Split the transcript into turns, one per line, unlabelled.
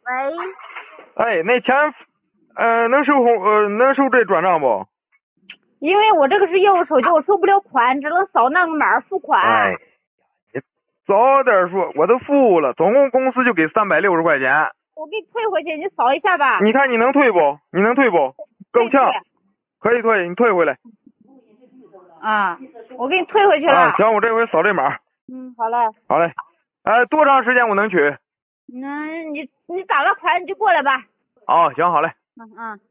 喂，
哎，那钱，能收这转账不？
因为我这个是业务手机，我收不了款，只能扫那个码付款。
哎，你早点说，我都付了，总共公司就给360块钱。
我给你退回去，你扫一下吧。
你看你能退不？你能退不？够呛，可以退，你退回来。
啊，我给你退回去了。
啊，行，我这回扫这码。
好嘞。
好嘞。多长时间我能取？
你打了款你就过来吧。
哦，行，好嘞。
嗯。